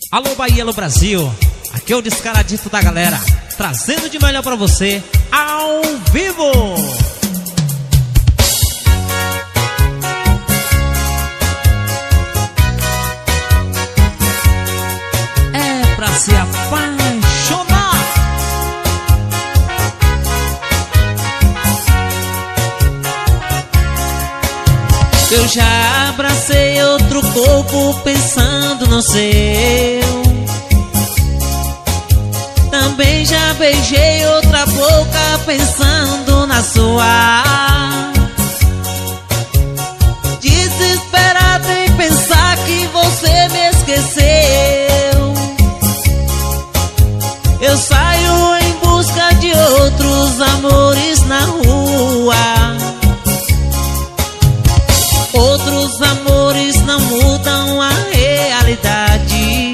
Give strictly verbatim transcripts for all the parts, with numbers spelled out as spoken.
Alô Bahia, alô Brasil, aqui é o Descaradito da galera, trazendo de melhor pra você, ao vivo. É pra se apaixonar. Eu já abracei outro corpo pensando no seu. Também já beijei outra boca pensando na sua. Desesperado em pensar que você me esqueceu. Eu saio em busca de outros amores na rua. Outros amores não mudam a realidade,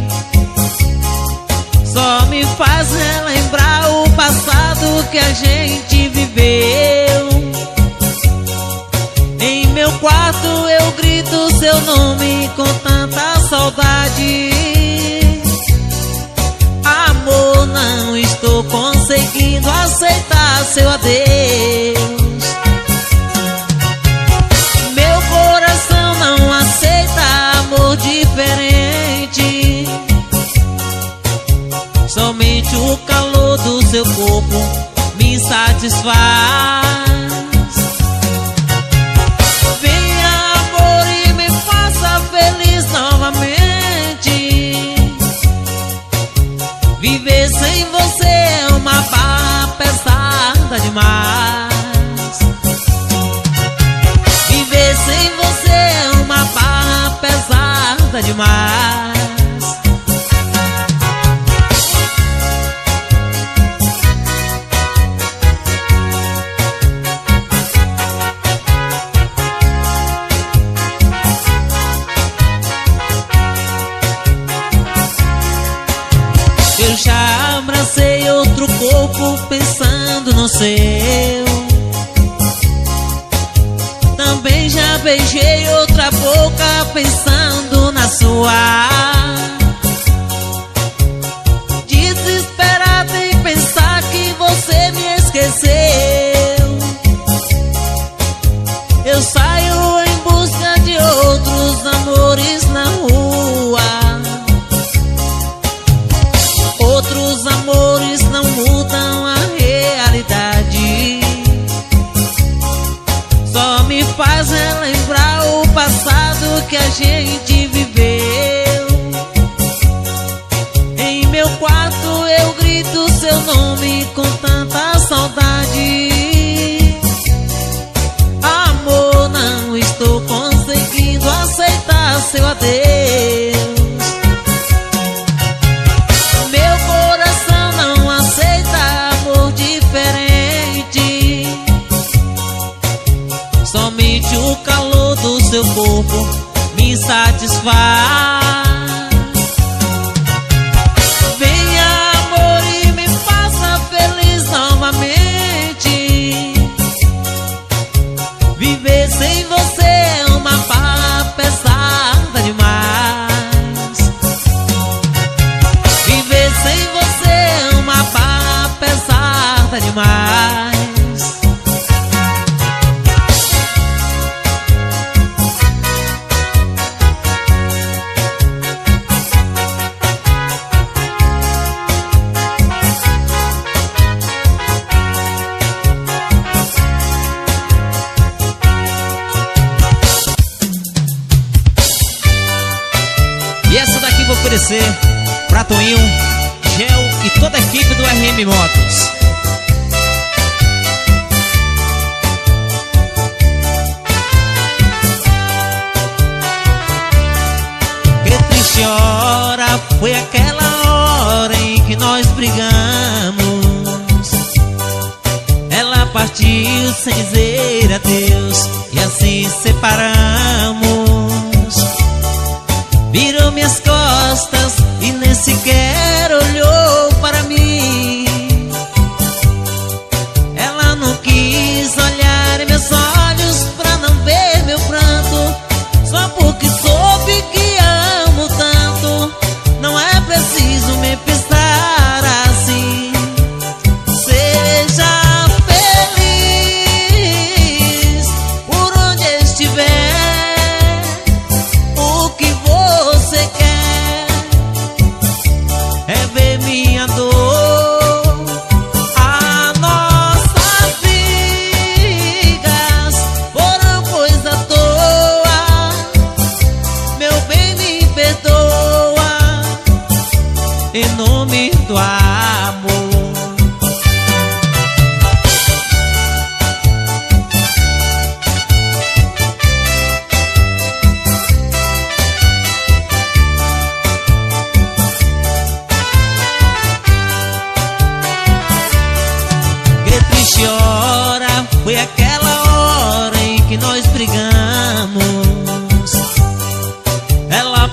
só me faz relembrar o passado que a gente viveu. Em meu quarto eu grito seu nome com tanta saudade. Amor, não estou conseguindo aceitar seu adeus. Não aceita amor diferente. Somente o calor do seu corpo me satisfaz. Venha amor e me faça feliz novamente. Viver sem você é uma barra pesada demais. Viver sem você é uma barra pesada demais. Eu já abracei outro corpo pensando no seu. Também já beijei outra boca pensando na sua. Desesperado em pensar que você me esqueceu. Eu saio em busca de outros amores na rua. Outros amores não mudam a realidade, só me faz relembrar o passado que a gente viveu. Em meu quarto eu grito seu nome com tanta saudade. Amor, não estou conseguindo aceitar seu adeus. Meu coração não aceita amor diferente. Somente o calor do seu corpo me satisfaz. Venha amor e me faça feliz novamente. Viver sem você é uma barra pesada demais. Viver sem você é uma barra pesada demais. E essa daqui vou oferecer pra Toninho, Gel e toda a equipe do R M Motos. Que triste hora foi aquela hora em que nós brigamos. Ela partiu sem dizer adeus e assim separamos. Virou minhas costas e nem sequer olhou para mim. Ela não quis olhar em meus olhos pra não ver meu pranto. Só porque soube que amo tanto, não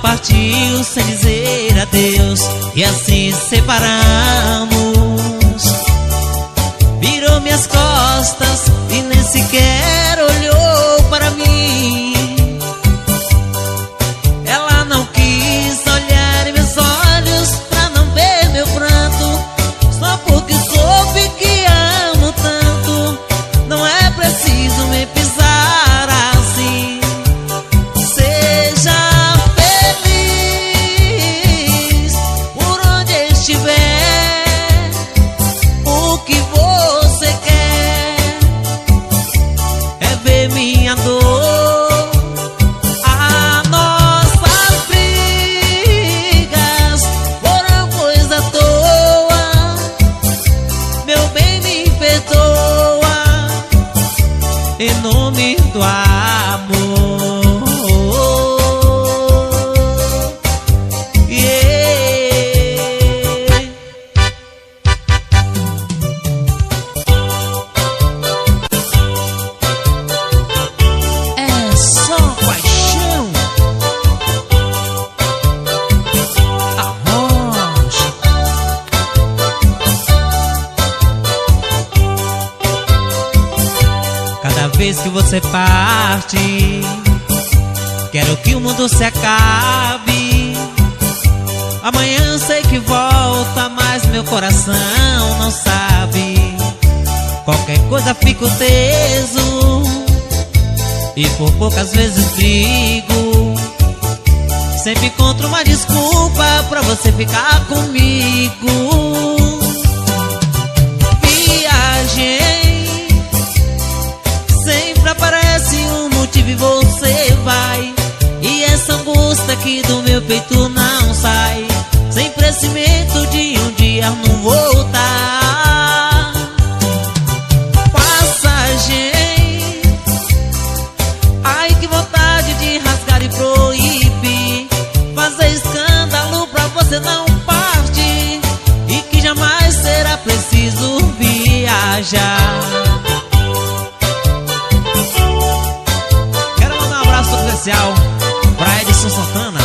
partiu sem dizer adeus, e assim separamos. Virou minhas costas e nem sequer olhou para mim. Ela não quis olhar em meus olhos pra não ver meu pranto, só porque soube que amo tanto. Não é preciso me pisar assim. Seja feliz por onde estiver. O que você quer é ver minha dor. As nossas brigas foram coisa à toa. Meu bem, me perdoa em nome do amor. Vez que você parte, quero que o mundo se acabe. Amanhã eu sei que volta, mas meu coração não sabe. Qualquer coisa fico teso e por poucas vezes brigo. Sempre encontro uma desculpa pra você ficar comigo. Viagem, sempre aparece um motivo e você vai. E essa angústia aqui do meu peito não sai, sem pressentimento de um dia não voltar. Passagem, ai que vontade de rasgar e proibir, fazer escândalo pra você não partir, e que jamais será preciso viajar. Especial pra Edson Santana,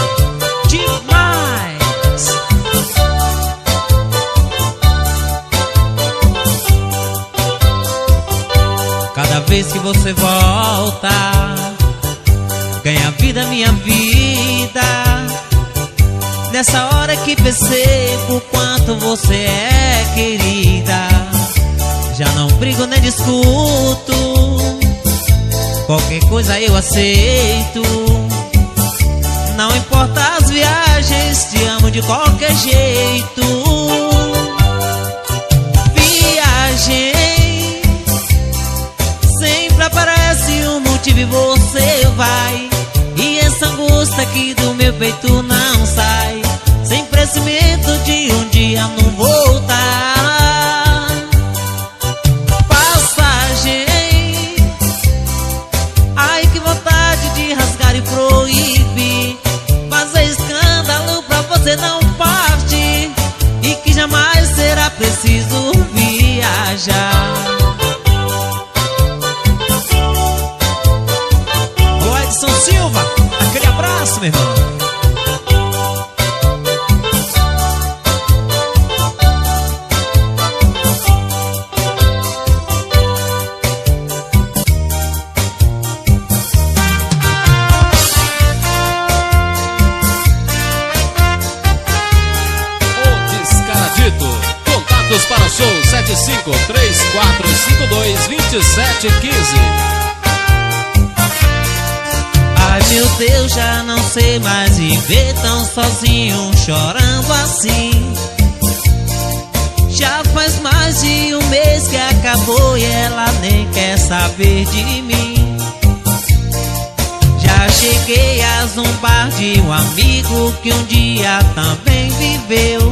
demais! Cada vez que você volta, ganha vida minha vida. Nessa hora que percebo quanto você é querida, já não brigo nem discuto, qualquer coisa eu aceito. Não importa as viagens, te amo de qualquer jeito. Viagem, sempre aparece um motivo e você vai. E essa angústia aqui do meu peito não sai, sem pressentimento de um dia não voltar. Passagem, ai que vontade de rasgar e proibir, fazer escândalo pra você não partir, e que jamais será preciso viajar. Ô Edson Silva, aquele abraço, meu irmão. Contatos para o show sete cinco três quatro cinco dois dois sete um cinco. Ai meu Deus, já não sei mais viver tão sozinho, chorando assim. Já faz mais de um mês que acabou e ela nem quer saber de mim. Já cheguei a zombar de um amigo que um dia também viveu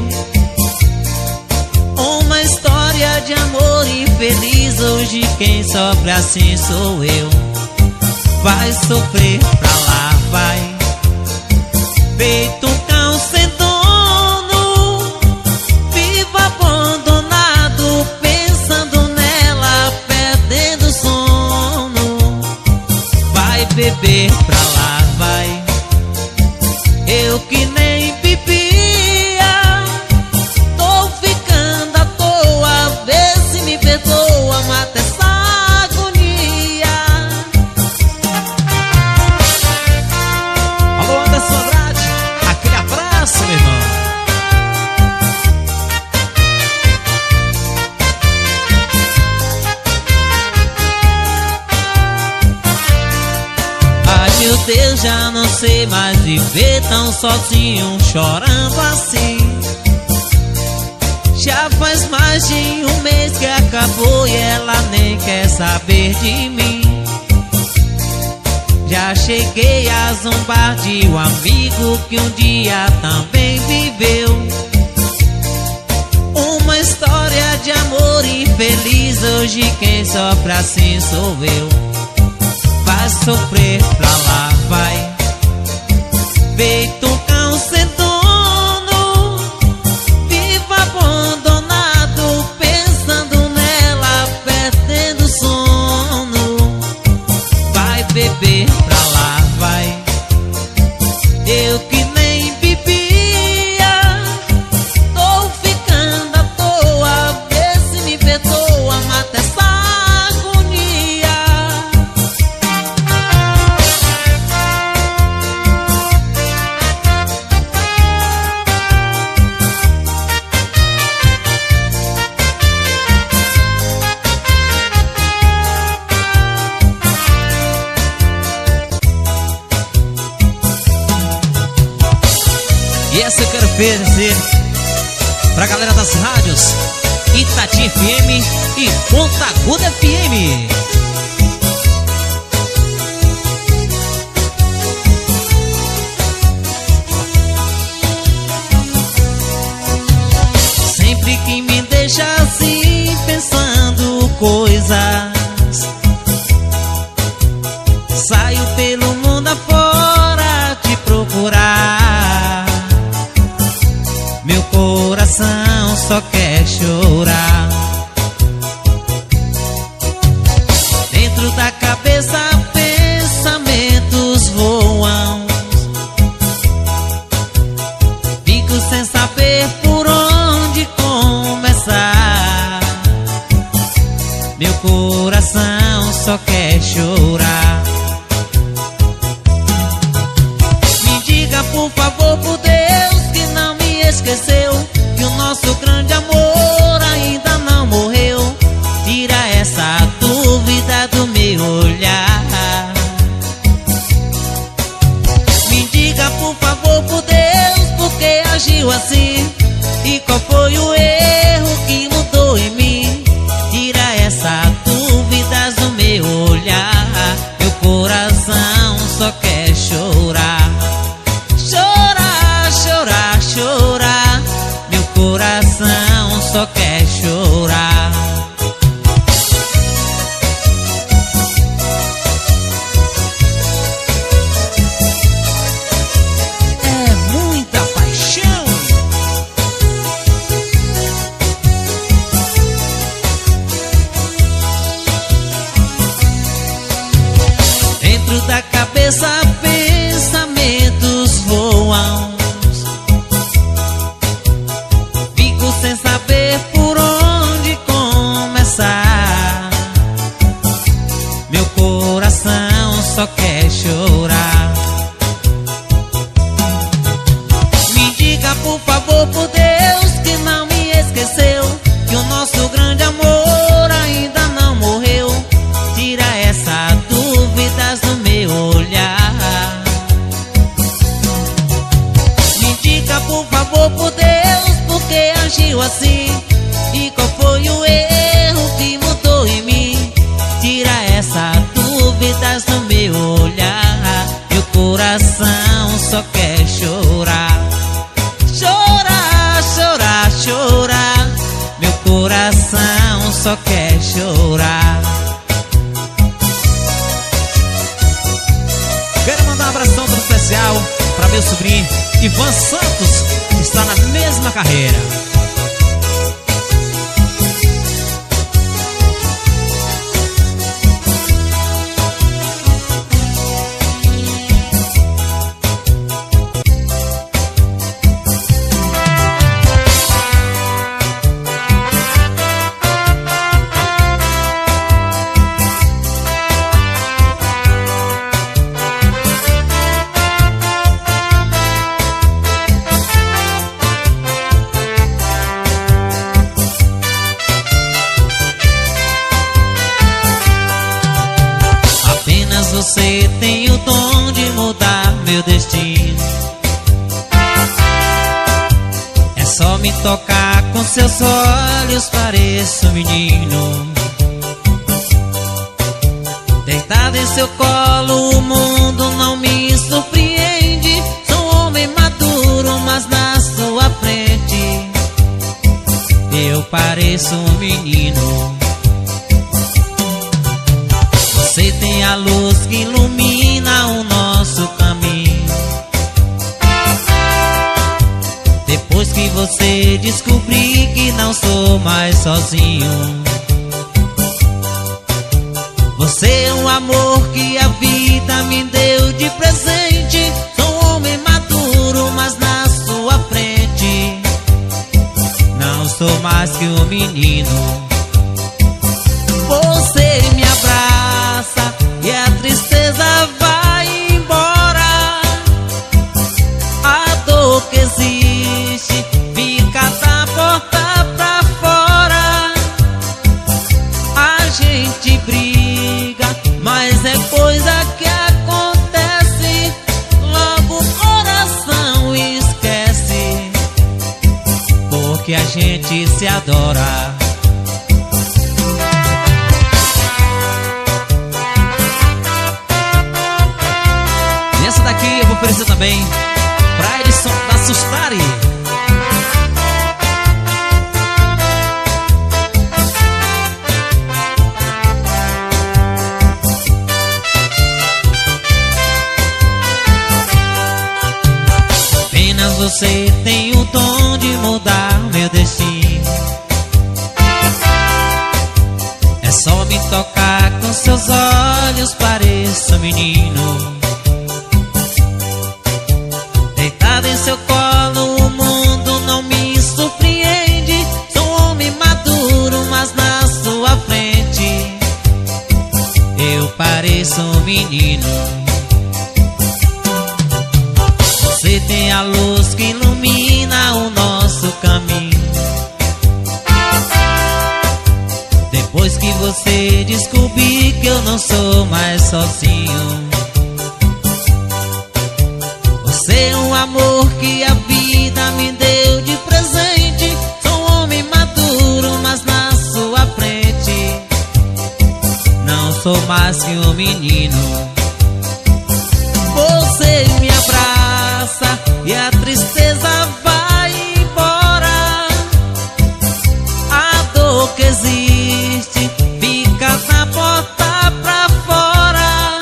uma história de amor infeliz. Hoje quem sofre assim sou eu. Vai sofrer pra lá, vai, feito um cão sem dono, vivo abandonado, pensando nela, perdendo sono. Vai beber pra lá, vai, Eu que nem bebia, tô ficando à toa. Vê se me perdoa, mata essa agonia. Alô, Anderson Andrade, aquele abraço, meu irmão. Ai meu Deus, já não sei mais viver tão sozinho, chorando assim. Já faz mais de um mês que acabou e ela nem quer saber de mim. Já cheguei a zombar de um amigo que um dia também viveu uma história de amor infeliz. Hoje quem sofre assim sou eu. Vai sofrer pra lá, vai, feito um cão sem dono, vivo abandonado, pensando nela, perdendo sono. Vai beber pra lá, vai, eu que nem bebia, tô ficando à toa. Vê se me perdoa, mata essa agonia. E essa eu quero oferecer pra galera das rádios Itati F M e Ponta Aguda F M. Sempre que me deixa assim, pensando coisas, saio pelo mundo afora te procurar. Meu coração só quer chorar. Dentro da cabeça pensamentos voam, fico sem saber por onde começar. Meu coração só quer chorar. Me diga por favor, por Deus, que não me esqueceu, que o nosso grande amor ainda não morreu. Tira essa dúvida do meu olhar. Me diga por favor, por Deus, por que agiu assim, e qual foi o erro que mudou em mim. Tira essa dúvida do meu olhar. Meu coração só quer chorar. Chorar, chorar, chorar. Meu coração só quer chorar. É muita paixão. Dentro da cabeça pensamentos voam, fico sem saber por onde começar. Meu coração só quer chorar. Me diga por favor, por Deus, que não me esqueceu, que o nosso grande amor ainda não morreu. Tira essa dúvida do meu olhar. Me diga por favor, por Deus, por que agiu assim, e qual foi o erro que mudou em mim. Tira essa dúvida do meu olhar. Meu coração só quer chorar. Chorar, chorar, chorar. Meu coração só quer chorar. Quero mandar um abração todo especial pra meu sobrinho Ivan Santos, que está na mesma carreira. me tocar com seus olhos pareço um menino. Deitado em seu colo o mundo não me surpreende. Sou um homem maduro, mas na sua frente eu pareço um menino. Você tem a luz que ilumina o nosso caminho. Depois que você descobrir que não sou mais sozinho. Você é um amor que a vida me deu de presente. Sou um homem maduro, mas na sua frente não sou mais que um menino. Você me abraça e a tristeza vai embora. A dor que existe fica da porta pra fora. A gente briga, mas é coisa que acontece. Logo o coração esquece, porque a gente se adora. E essa daqui eu vou oferecer também pra Edson da Sustari. Apenas você tem o dom de mudar meu destino. É só me tocar com seus olhos, pareço um menino. Deitado em seu colo o mundo não me surpreende. Sou um homem maduro, mas na sua frente eu pareço um menino. Você tem a luz que ilumina o nosso caminho. Depois que você descobrir que eu não sou mais sozinho. Você é um amor que a vida me deu de presente. Sou um homem maduro, mas na sua frente não sou mais que um menino. Você me abraça e a tristeza vai embora. A dor que existe fica na porta pra fora.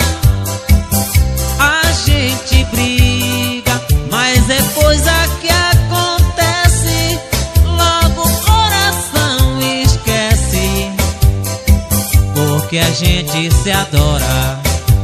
A gente briga, mas é coisa que acontece. Logo o coração esquece, porque a gente se adora.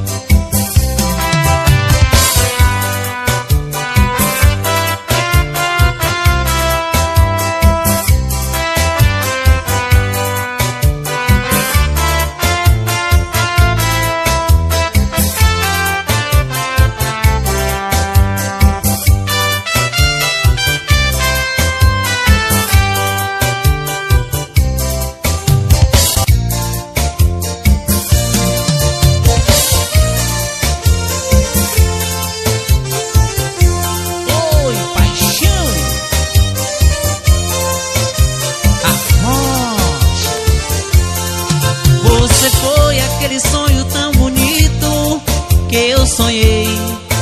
Você foi aquele sonho tão bonito que eu sonhei.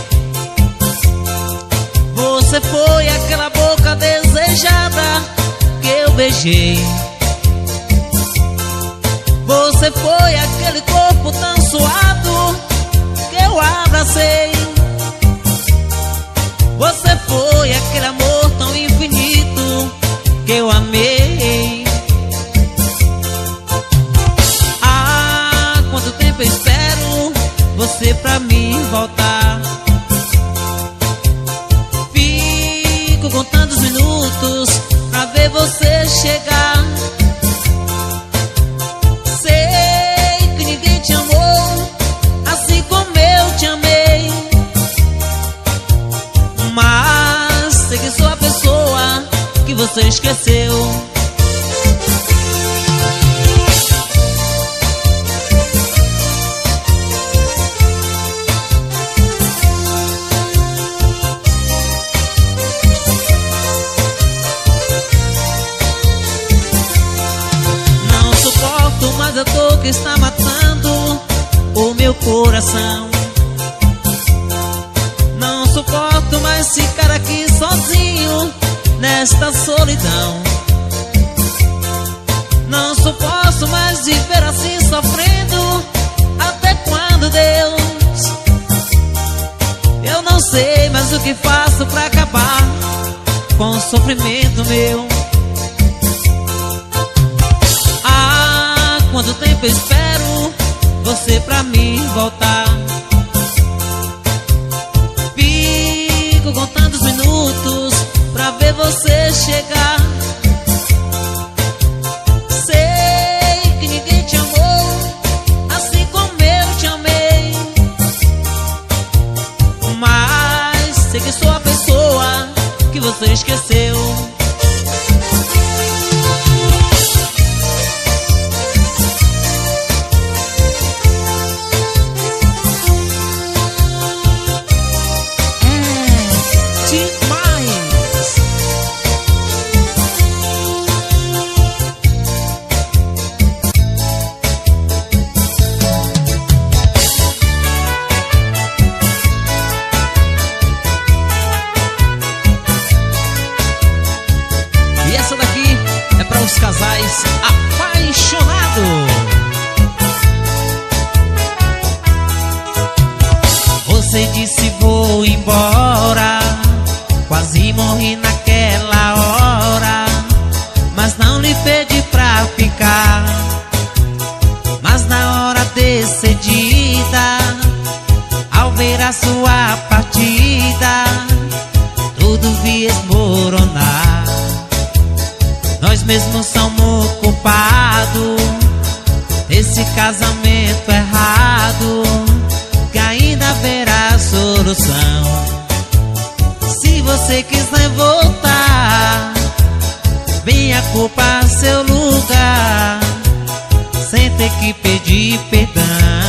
Você foi aquela boca desejada que eu beijei. Você foi aquele corpo tão suado que eu abracei. Você foi aquele amor tão infinito que eu amei. Quanto tempo eu espero você pra mim voltar. Fico contando os minutos pra ver você chegar. Sei que ninguém te amou assim como eu te amei, mas sei que sou a pessoa que você esqueceu. que está matando o meu coração. Não suporto mais ficar aqui sozinho nesta solidão. Não suporto mais viver assim sofrendo. Até quando, Deus? Eu não sei mais o que faço pra acabar com o sofrimento meu. Há quanto tempo eu espero você pra mim voltar. Fico contando os minutos pra ver você chegar. Sei que ninguém te amou assim como eu te amei, mas sei que sou a pessoa que você esqueceu. Os casais apaixonados. Você disse vou embora, quase morri naquela hora, mas não lhe pedi pra ficar. Mas na hora decidida, ao ver a sua partida, tudo vi esmoronar. Nós mesmos somos culpados desse casamento errado, que ainda haverá solução. Se você quiser voltar, venha culpar seu lugar, sem ter que pedir perdão.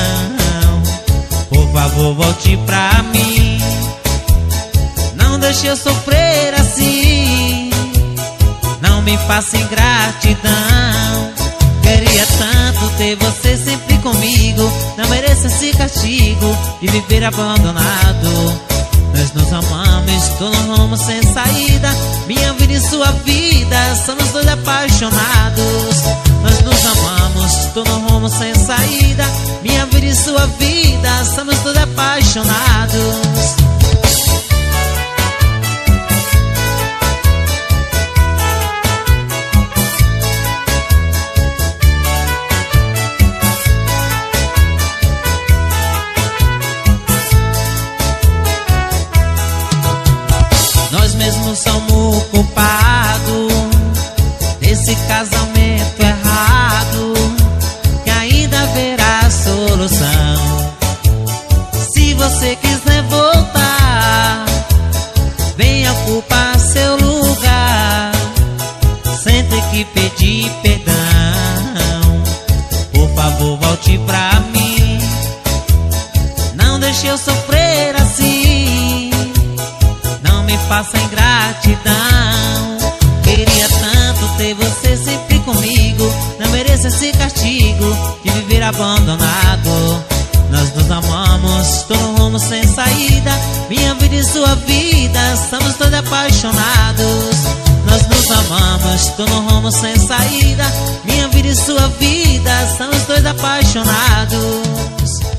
Por favor, volte pra mim, não deixe eu sofrer assim. Não me faça ingratidão. Queria tanto ter você sempre comigo. Não mereço esse castigo de viver abandonado. Nós nos amamos, estou num rumo sem saída. Minha vida e sua vida, somos dois apaixonados. Nós nos amamos, estou num rumo sem saída. Minha vida e sua vida, somos dois apaixonados. Nós mesmos somos culpados desse casamento errado, que ainda haverá solução. Se você quiser voltar, venha culpar seu lugar, sem ter que pedir perdão. Por favor, volte pra mim, não deixe eu sofrer assim. Me faça ingratidão. Queria tanto ter você sempre comigo. Não mereço esse castigo de viver abandonado. Nós nos amamos, tô num rumo sem saída. Minha vida e sua vida, somos todos apaixonados. Nós nos amamos, tô num rumo sem saída. Minha vida e sua vida, somos dois apaixonados.